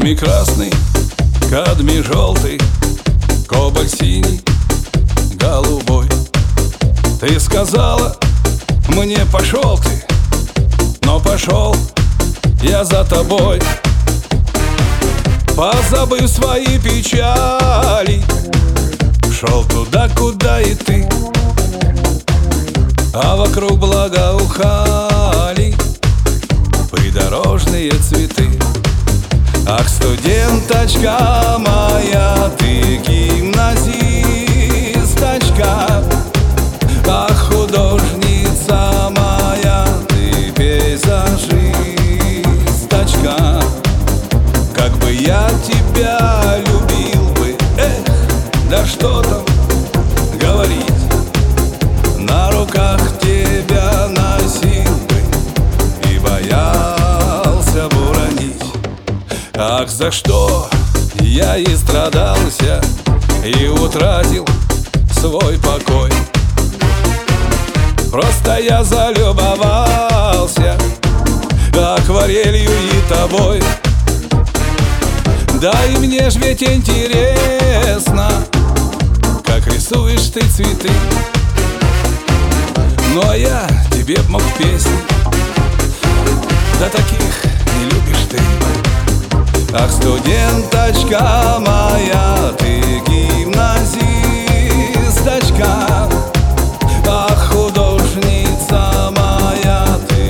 Кадмий красный, кадмий желтый, кобальт синий, голубой. Ты сказала мне: пошел ты, но пошел я за тобой. Позабыв свои печали, шел туда, куда и ты, а вокруг благоухали придорожные цветы. Ах, студенточка моя, ты гимназисточка, ах, художница моя, ты пейзажисточка. Как бы я тебя любил бы, эх, да что там говорить, на руках тебя носил бы и боялся бы уронить. Ах, за что я и страдался, и утратил свой покой. Просто я залюбовался акварелью и тобой. Да и мне ж ведь интересно, как рисуешь ты цветы. Ну а я тебе б мог песни, да таких не любишь ты. Ах, студенточка моя, ты гимназисточка, ах, художница моя, ты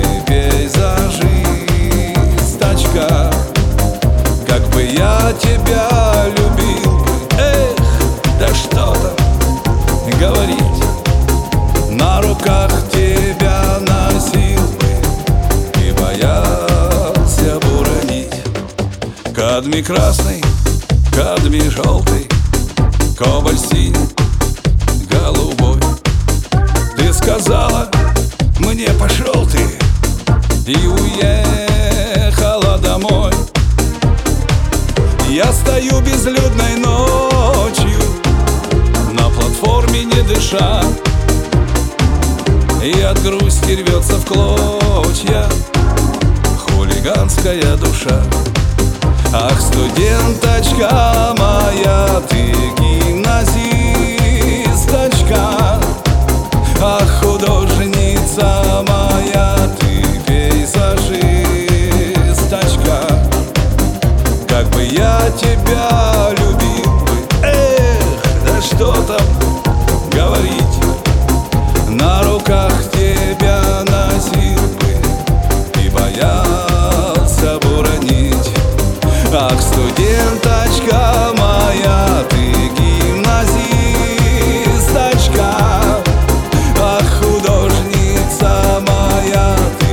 пейзажисточка. Как бы я тебя любил бы, эх, да что там говорить, на руках тебя носил бы и боялся бы уронить. Кадмий красный, кадмий желтый, кобальт синий, голубой. Ты сказала мне: пошел ты, и уехала домой. Я стою безлюдной ночью на платформе, не дыша, и от грусти рвется в клочья хулиганская душа. Ах, студенточка моя, ты гимназисточка, ах, художница моя, ты пейзажисточка. Как бы я тебя любил бы, эх, да что там говорить, на руках тебя носил бы и боялся бы уронить. Ах, студенточка моя, ты гимназисточка, ах, художница моя, ты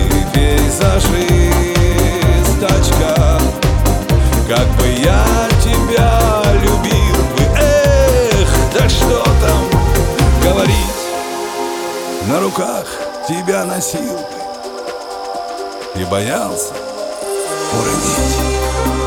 пейзажисточка. Как бы я тебя любил бы, эх, да что там говорить, на руках тебя носил бы и боялся уронить.